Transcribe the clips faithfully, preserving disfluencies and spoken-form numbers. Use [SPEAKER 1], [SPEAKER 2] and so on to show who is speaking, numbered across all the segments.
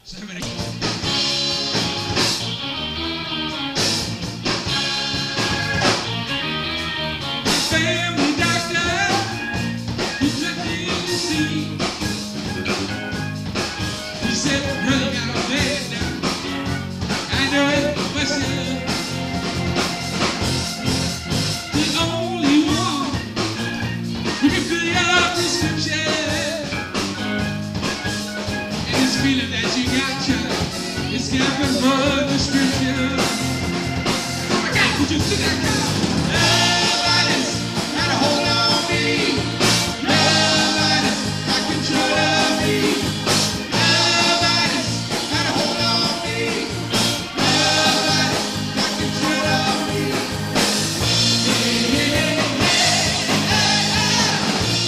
[SPEAKER 1] Family doctor, he took me to see. He said, "Girl, you got a bed now. I know it myself. The only one who can fill your prescription, and this feeling that you got, child, it's got more description." I got to just sit that guy. Nobody's got a hold on me. Nobody's got control of me. Nobody's got a hold on me. Nobody's got control of me. Hey, hey, hey, hey,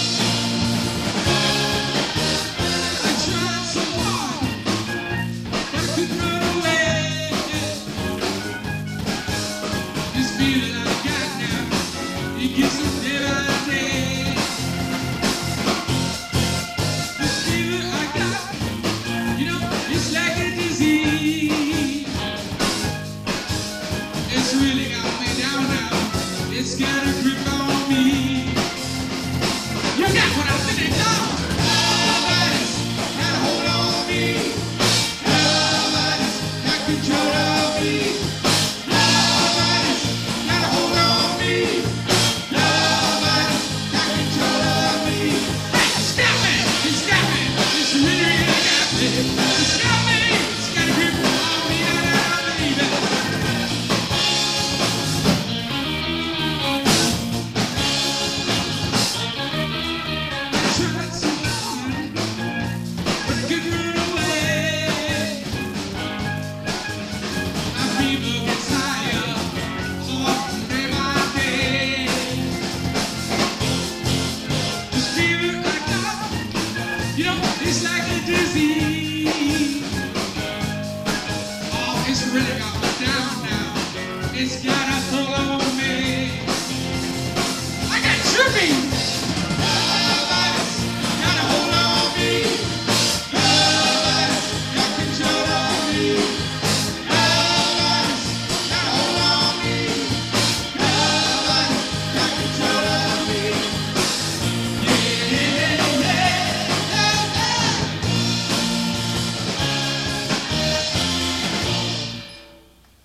[SPEAKER 1] hey. I tried so hard, but I couldn't run away. This feeling I got now, it gets me day by day. This feeling I got, you know, it's like a disease. It's really got me down now. It's got a grip on me. You got what I'm thinking, dog. Nobody's got a hold on me. Nobody's got control of me. Nobody's got a hold on me. Nobody's got control of me. Hey, it's got me. It's got me. It's really, really got me. It's got me. It's got a grip on me. Ah, baby. I tried so hard, but I couldn't run away. My fever gets higher, oh, day by day. This fever I got, you know, it's like a disease. Oh, it's really got me down now. It's got a hold on me. I got tripping.